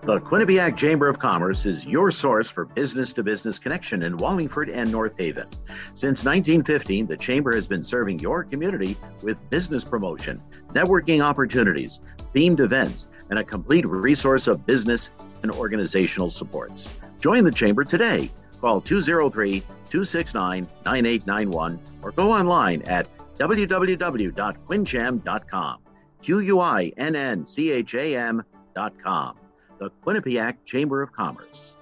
The Quinnipiac Chamber of Commerce is your source for business-to-business connection in Wallingford and North Haven. Since 1915, the Chamber has been serving your community with business promotion, networking opportunities, themed events, and a complete resource of business and organizational supports. Join the Chamber today. Call 203-269-9891 or go online at www.quincham.com. QUINNCHAM.com. The Quinnipiac Chamber of Commerce.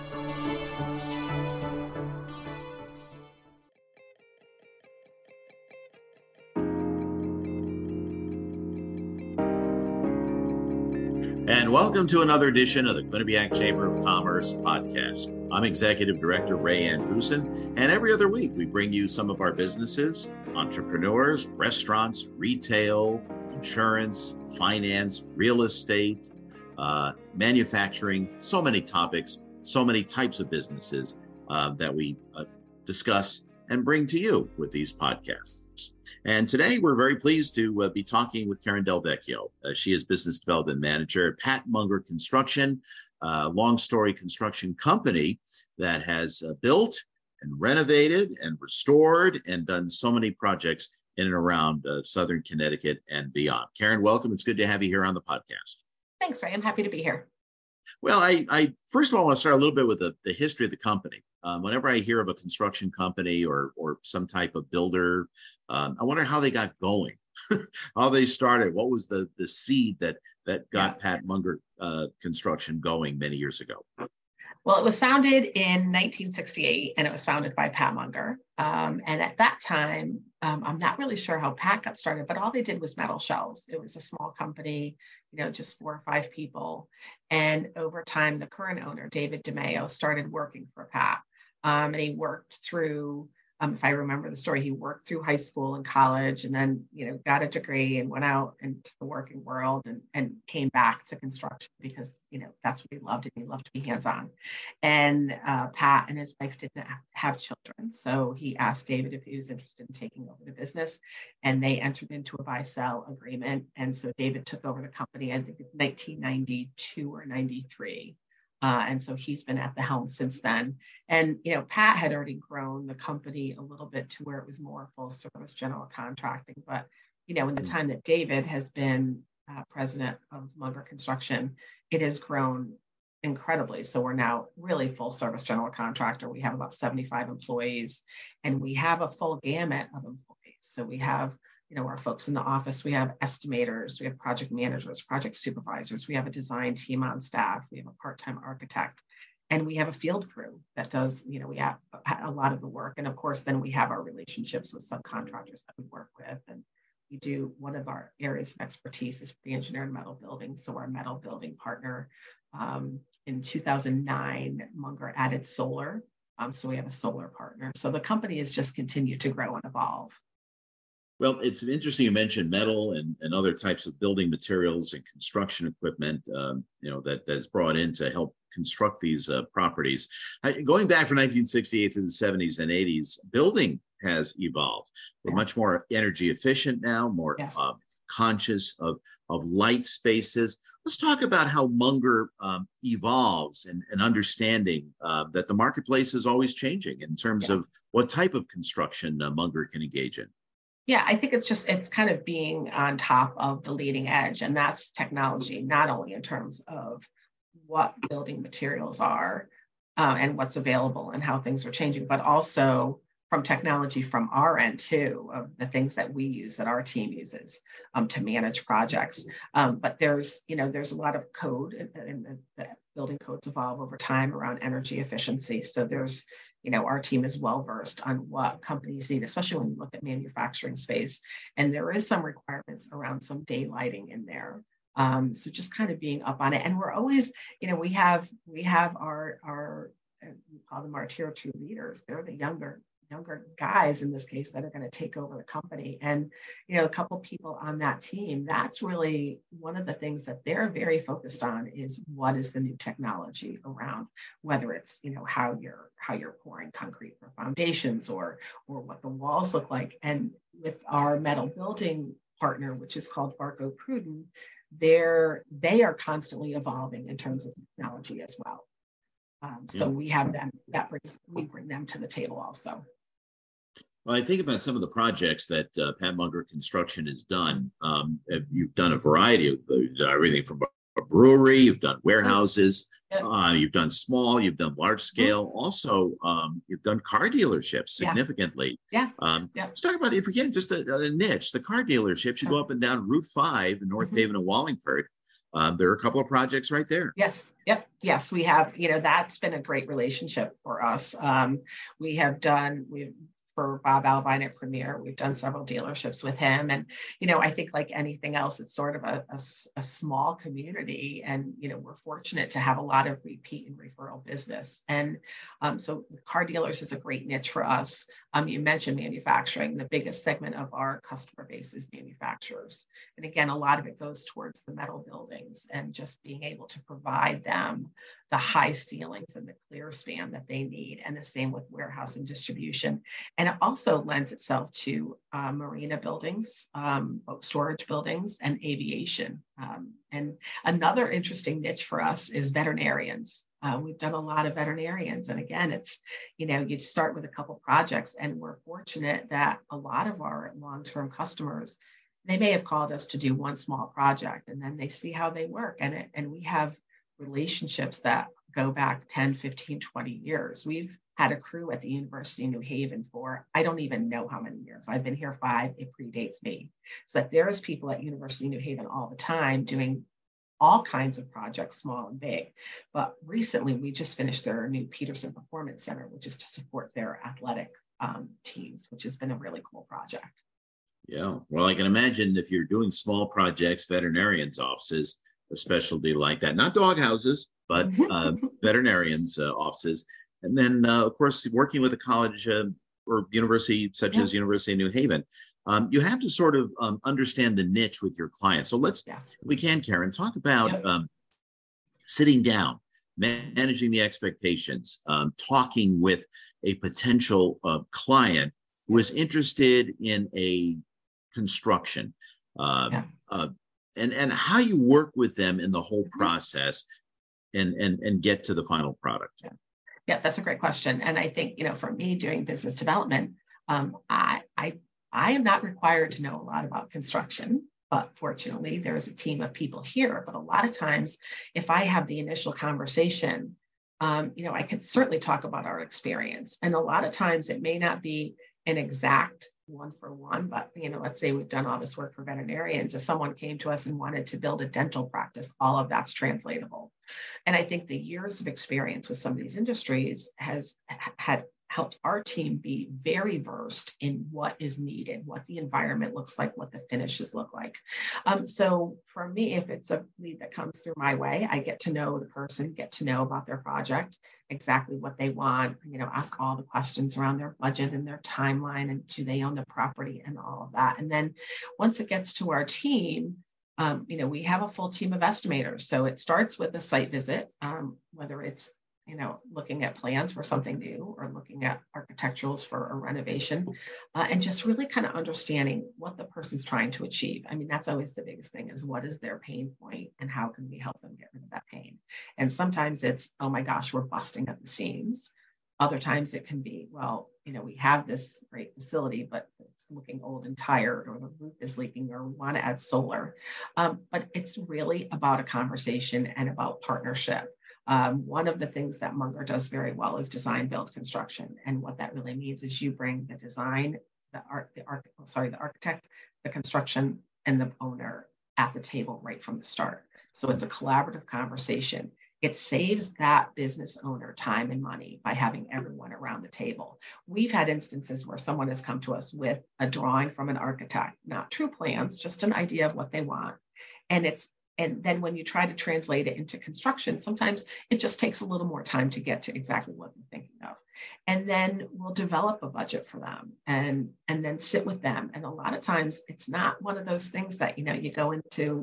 And welcome to another edition of the Quinnipiac Chamber of Commerce podcast. I'm Executive Director Ray Andrusen, and every other week we bring you some of our businesses, entrepreneurs, restaurants, retail, insurance, finance, real estate, manufacturing, so many topics, so many types of businesses that we discuss and bring to you with these podcasts. And today we're very pleased to be talking with Karen Del Vecchio. She is Business Development Manager at Pat Munger Construction, long story construction company that has built and renovated and restored and done so many projects in and around Southern Connecticut and beyond. Karen, welcome. It's good to have you here on the podcast. Thanks, Ray. I'm happy to be here. Well, I first of all want to start a little bit with the history of the company. Whenever I hear of a construction company or some type of builder, I wonder how they got going, how they started. What was the seed that got Pat Munger Construction going many years ago? Well, it was founded in 1968, and it was founded by Pat Munger. And at that time, I'm not really sure how Pat got started, but all they did was metal shelves. It was a small company, just 4 or 5 people. And over time, the current owner, David DeMaio, started working for Pat. And he worked through, if I remember the story, he worked through high school and college and then, got a degree and went out into the working world and came back to construction because, that's what he loved, and he loved to be hands-on. And Pat and his wife didn't have children. So he asked David if he was interested in taking over the business, and they entered into a buy-sell agreement. And so David took over the company, I think it's 1992 or 93. And so he's been at the helm since then. And, Pat had already grown the company a little bit to where it was more full service general contracting. But, in the time that David has been president of Munger Construction, it has grown incredibly. So we're now really full service general contractor. We have about 75 employees, and we have a full gamut of employees. So we have our folks in the office, we have estimators, we have project managers, project supervisors, we have a design team on staff, we have a part-time architect, and we have a field crew that does, we have a lot of the work. And of course, then we have our relationships with subcontractors that we work with. And we do, one of our areas of expertise is the engineering metal building. So our metal building partner, in 2009, Munger added solar. So we have a solar partner. So the company has just continued to grow and evolve. Well, it's interesting you mentioned metal and other types of building materials and construction equipment, that is brought in to help construct these properties. Going back from 1968 to the 70s and 80s, building has evolved. We're much more energy efficient now, more conscious of light spaces. Let's talk about how Munger evolves and understanding that the marketplace is always changing in terms of what type of construction Munger can engage in. Yeah, I think it's kind of being on top of the leading edge, and that's technology, not only in terms of what building materials are and what's available and how things are changing, but also from technology from our end too, of the things that we use, that our team uses to manage projects. But there's a lot of code, and the building codes evolve over time around energy efficiency. So there's our team is well versed on what companies need, especially when you look at manufacturing space. And there is some requirements around some daylighting in there. So just kind of being up on it. And we're always, we have our we call them our tier 2 leaders. They're the younger guys in this case that are going to take over the company. And, a couple people on that team, that's really one of the things that they're very focused on is what is the new technology around, whether it's, how you're pouring concrete for foundations or what the walls look like. And with our metal building partner, which is called Barco Pruden, they are constantly evolving in terms of technology as well. So Yeah. we have them, we bring them to the table also. Well, I think about some of the projects that Pat Munger Construction has done. You've done a variety of everything from a brewery, you've done warehouses, you've done small, you've done large scale. Also, you've done car dealerships significantly. Let's talk about, if we can, just a niche, the car dealerships. You go up and down Route 5 in North Haven and Wallingford. There are a couple of projects right there. Yes. Yep. Yes, we have, that's been a great relationship for us. We've for Bob Albine at Premier. We've done several dealerships with him. And, I think like anything else, it's sort of a small community. And, we're fortunate to have a lot of repeat and referral business. And so car dealers is a great niche for us. You mentioned manufacturing. The biggest segment of our customer base is manufacturers. And again, a lot of it goes towards the metal buildings and just being able to provide them the high ceilings and the clear span that they need. And the same with warehouse and distribution. And it also lends itself to marina buildings, boat storage buildings, and aviation. And another interesting niche for us is veterinarians. We've done a lot of veterinarians. And again, it's, you'd start with a couple projects, and we're fortunate that a lot of our long-term customers, they may have called us to do one small project, and then they see how they work. And we have relationships that go back 10, 15, 20 years. We've had a crew at the University of New Haven for, I don't even know how many years. I've been here 5, it predates me. So that there's people at University of New Haven all the time doing all kinds of projects, small and big. But recently we just finished their new Peterson Performance Center, which is to support their athletic teams, which has been a really cool project. Yeah, well, I can imagine if you're doing small projects, veterinarians' offices, a specialty like that, not dog houses, but veterinarians' offices. And then, of course, working with a college or university such as University of New Haven, you have to sort of understand the niche with your clients. So let's, if we can, Karen, talk about sitting down, managing the expectations, talking with a potential client who is interested in a construction, and how you work with them in the whole process and get to the final product. Yeah, that's a great question. And I think, for me doing business development, I am not required to know a lot about construction, but fortunately there is a team of people here. But a lot of times, if I have the initial conversation, I can certainly talk about our experience. And a lot of times it may not be an exact one for one, but let's say we've done all this work for veterinarians. If someone came to us and wanted to build a dental practice, all of that's translatable. And I think the years of experience with some of these industries had helped our team be very versed in what is needed, what the environment looks like, what the finishes look like. So for me, if it's a lead that comes through my way, I get to know the person, get to know about their project, exactly what they want, ask all the questions around their budget and their timeline, and do they own the property and all of that. And then once it gets to our team, we have a full team of estimators. So it starts with a site visit, whether it's looking at plans for something new or looking at architecturals for a renovation, and just really kind of understanding what the person's trying to achieve. I mean, that's always the biggest thing, is what is their pain point and how can we help them get rid of that pain? And sometimes it's, oh my gosh, we're busting at the seams. Other times it can be, well, we have this great facility, but it's looking old and tired, or the roof is leaking, or we want to add solar. But it's really about a conversation and about partnership. One of the things that Munger does very well is design, build, construction. And what that really means is you bring the design, the architect, the construction, and the owner at the table right from the start. So it's a collaborative conversation. It saves that business owner time and money by having everyone around the table. We've had instances where someone has come to us with a drawing from an architect, not true plans, just an idea of what they want. And then when you try to translate it into construction, sometimes it just takes a little more time to get to exactly what they're thinking of. And then we'll develop a budget for them and then sit with them. And a lot of times it's not one of those things that, you go into,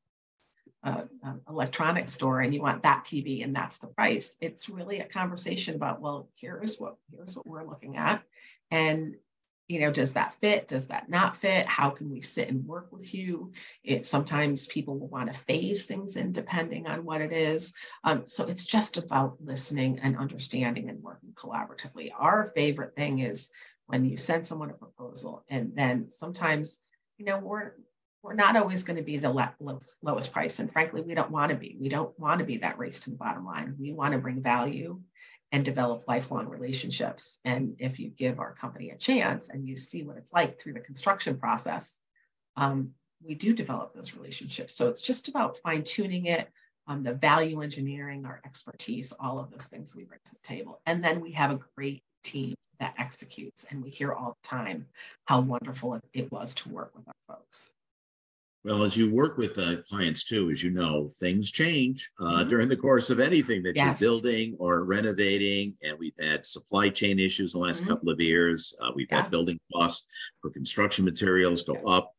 electronics store and you want that TV and that's the price. It's really a conversation about, well, here's what we're looking at. And does that fit? Does that not fit? How can we sit and work with you? Sometimes people will want to phase things in depending on what it is. So it's just about listening and understanding and working collaboratively. Our favorite thing is when you send someone a proposal, and then sometimes, we're not always going to be the lowest price. And frankly, we don't want to be. We don't want to be that race to the bottom line. We want to bring value and develop lifelong relationships. And if you give our company a chance and you see what it's like through the construction process, we do develop those relationships. So it's just about fine tuning it, the value engineering, our expertise, all of those things we bring to the table. And then we have a great team that executes. And we hear all the time how wonderful it was to work with our folks. Well, as you work with clients too, as you know, things change during the course of anything that you're building or renovating. And we've had supply chain issues the last couple of years. We've had building costs for construction materials go up,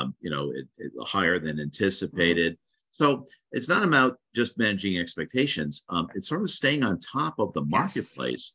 higher than anticipated. So it's not about just managing expectations. It's sort of staying on top of the marketplace.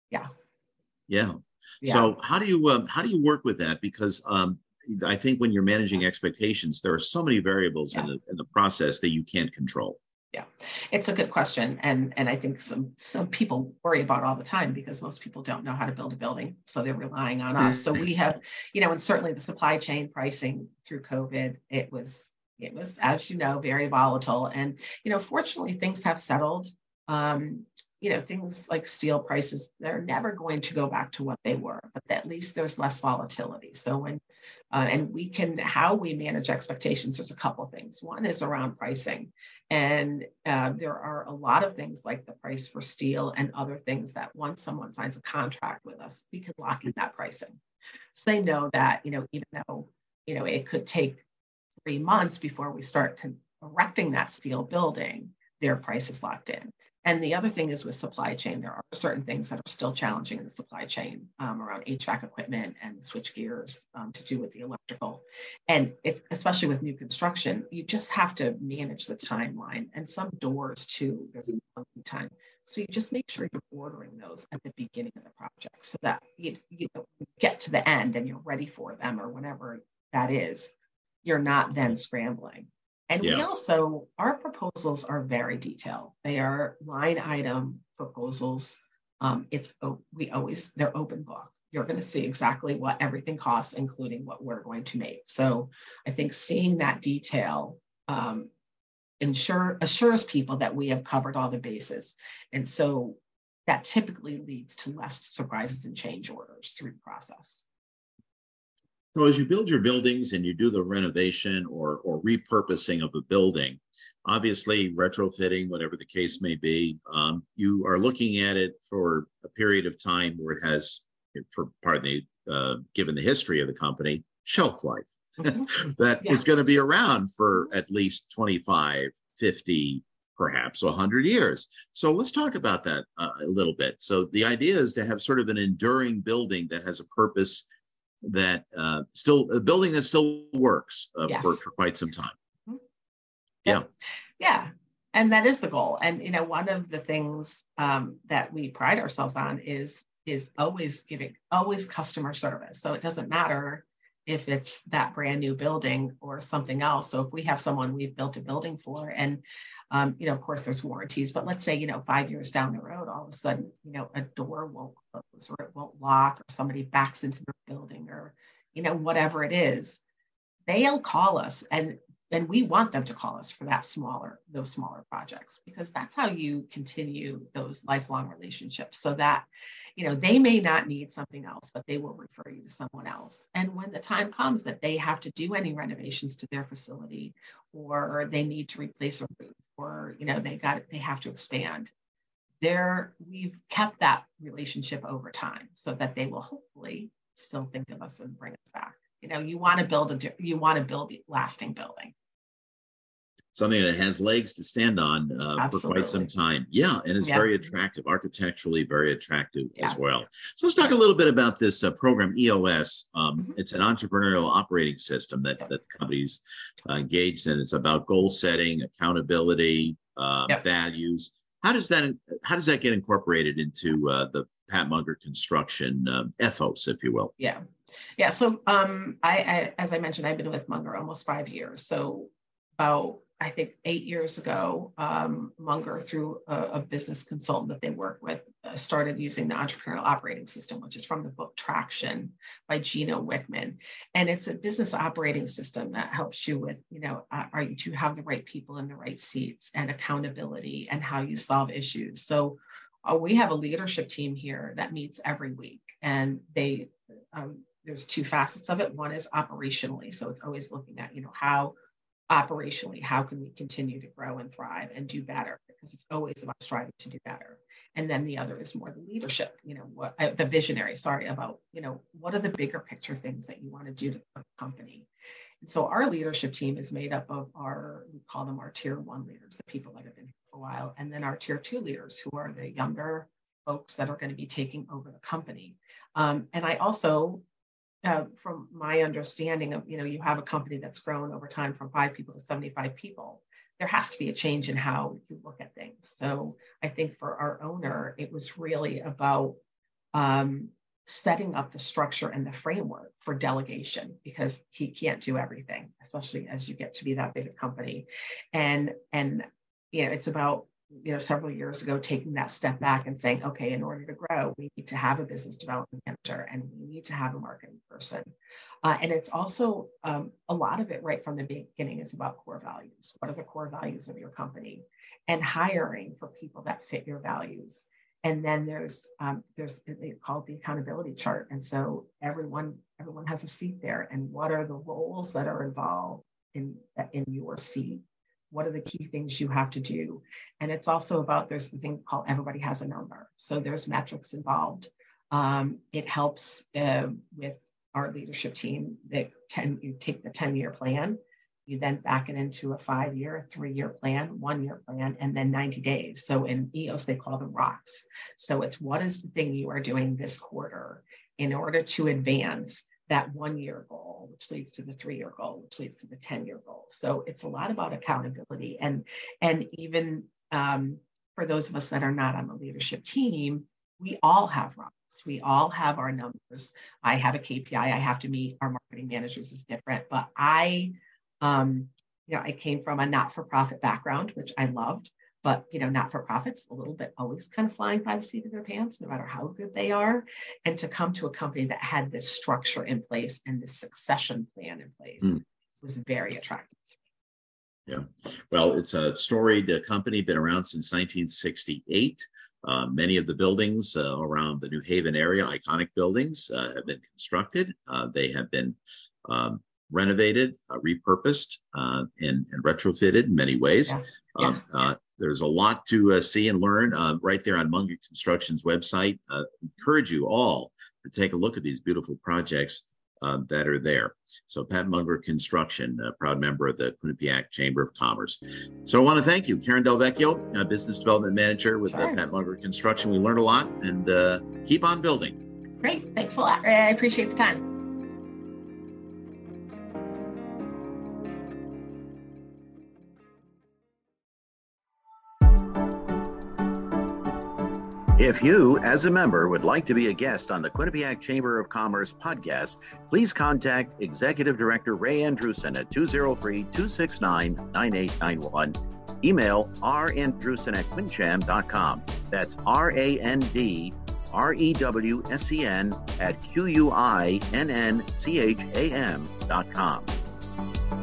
Yeah. So how do you work with that? Because I think when you're managing expectations, there are so many variables in the process that you can't control. Yeah, it's a good question. And I think some people worry about all the time because most people don't know how to build a building. So they're relying on us. So we have, and certainly the supply chain pricing through COVID, it was, as you know, very volatile. And, fortunately, things have settled. Things like steel prices, they're never going to go back to what they were, but at least there's less volatility. So how we manage expectations, there's a couple of things. One is around pricing. And there are a lot of things like the price for steel and other things that once someone signs a contract with us, we can lock in that pricing. So they know that, even though, it could take 3 months before we start erecting that steel building, their price is locked in. And the other thing is with supply chain, there are certain things that are still challenging in the supply chain around HVAC equipment and switch gears to do with the electrical. And it's, especially with new construction, you just have to manage the timeline, and some doors too, there's a long time. So you just make sure you're ordering those at the beginning of the project so that you get to the end and you're ready for them, or whenever that is, you're not then scrambling. And we also, our proposals are very detailed. They are line item proposals. They're open book. You're going to see exactly what everything costs, including what we're going to make. So I think seeing that detail assures people that we have covered all the bases. And so that typically leads to less surprises and change orders through the process. So as you build your buildings and you do the renovation or repurposing of a building, obviously retrofitting, whatever the case may be, you are looking at it for a period of time where it has, given the history of the company, shelf life. That it's going to be around for at least 25, 50, perhaps 100 years. So let's talk about that a little bit. So the idea is to have sort of an enduring building that has a purpose, that a building that still works for quite some time. Yeah. And that is the goal. And, one of the things that we pride ourselves on is always customer service. So it doesn't matter if it's that brand new building or something else. So if we have someone we've built a building for, and, of course there's warranties, but let's say, 5 years down the road, all of a sudden, a door won't close or it won't lock, or somebody backs into the building, or, whatever it is, they'll call us, and we want them to call us for those smaller projects, because that's how you continue those lifelong relationships, so that, they may not need something else, but they will refer you to someone else. And when the time comes that they have to do any renovations to their facility, or they need to replace a roof, or, they have to expand, we've kept that relationship over time so that they will hopefully still think of us and bring us back. You want to build a lasting building. Something that has legs to stand on for quite some time. Yeah, and it's very attractive, architecturally very attractive as well. So let's talk a little bit about this program, EOS. It's an entrepreneurial operating system that the company's engaged in. It's about goal setting, accountability, values. How does that get incorporated into the Pat Munger construction ethos, if you will? Yeah. Yeah. So as I mentioned, I've been with Munger almost 5 years. So about, I think 8 years ago, Munger, through a business consultant that they work with, started using the Entrepreneurial Operating System, which is from the book Traction by Gino Wickman. And it's a business operating system that helps you with, are you to have the right people in the right seats, and accountability, and how you solve issues. So we have a leadership team here that meets every week, and there's two facets of it. One is operationally. So it's always looking at, how operationally, how can we continue to grow and thrive and do better? Because it's always about striving to do better. And then the other is more the leadership, the visionary, about, what are the bigger picture things that you want to do to the company? And so our leadership team is made up of we call them our tier 1 leaders, the people that have been here for a while, and then our tier 2 leaders, who are the younger folks that are going to be taking over the company. And I also, from my understanding of, you have a company that's grown over time from 5 people to 75 people, there has to be a change in how you look at things. So I think for our owner, it was really about setting up the structure and the framework for delegation, because he can't do everything, especially as you get to be that big a company. And it's about, several years ago, taking that step back and saying, okay, in order to grow, we need to have a business development manager, and we need to have a marketing person. And it's also a lot of it right from the beginning is about core values. What are the core values of your company? And hiring for people that fit your values. And then there's they call it the accountability chart. And so everyone has a seat there. And what are the roles that are involved in your seat? What are the key things you have to do? And it's also about, there's the thing called everybody has a number. So there's metrics involved. It helps with our leadership team that you take the 10-year plan, you then back it into a 5-year, 3-year plan, 1-year plan, and then 90 days. So in EOS, they call them rocks. So it's, what is the thing you are doing this quarter in order to advance that 1-year goal, which leads to the 3-year goal, which leads to the 10-year goal. So it's a lot about accountability. And even for those of us that are not on the leadership team, we all have rocks. We all have our numbers. I have a KPI I have to meet. Our marketing managers is different, but I came from a not-for-profit background, which I loved. But, not-for-profits, a little bit always kind of flying by the seat of their pants, no matter how good they are. And to come to a company that had this structure in place and this succession plan in place was very attractive to me. Yeah. Well, it's a storied company, been around since 1968. Many of the buildings around the New Haven area, iconic buildings, have been constructed. They have been renovated, repurposed, and retrofitted in many ways. Yeah. There's a lot to see and learn right there on Munger Construction's website. Encourage you all to take a look at these beautiful projects that are there. So Pat Munger Construction, a proud member of the Quinnipiac Chamber of Commerce. So I want to thank you, Karen Del Vecchio, Business Development Manager with Pat Munger Construction. We learned a lot, and keep on building. Great. Thanks a lot, Ray. I appreciate the time. If you, as a member, would like to be a guest on the Quinnipiac Chamber of Commerce podcast, please contact Executive Director Ray Andrusen at 203-269-9891. Email randrusen@quincham.com. That's RANDREWSEN@QUINNCHAM.com.